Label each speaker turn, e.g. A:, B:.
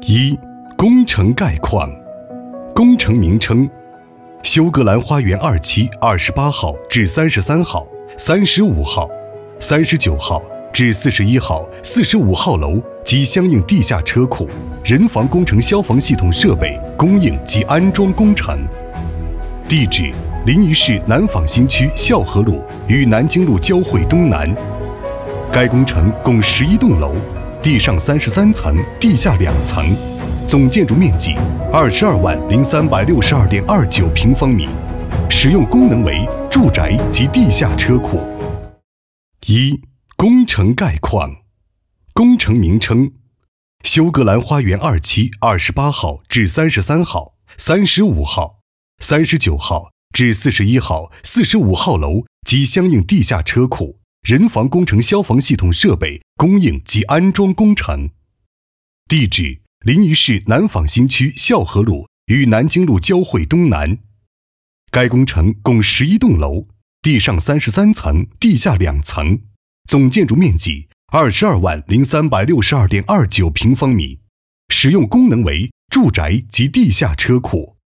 A: 一、工程概况。工程名称：休格兰花园2期28号至33号、35号、39号至41号、45号楼及相应地下车库、人防工程消防系统设备供应及安装工程。地址：临沂市南坊新区孝和路与南京路交汇东南。该工程共11栋楼，地上33层，地下2层，总建筑面积220362.29平方米，使用功能为住宅及地下车库。一、工程概况。工程名称：休格兰花园2期28号至33号、35号、39号至41号、45号楼及相应地下车库、人防工程消防系统设备供应及安装工程。地址：临沂市南坊新区孝和路与南京路交汇东南。该工程共11栋楼，地上33层，地下2层，总建筑面积220362.29平方米，使用功能为住宅及地下车库。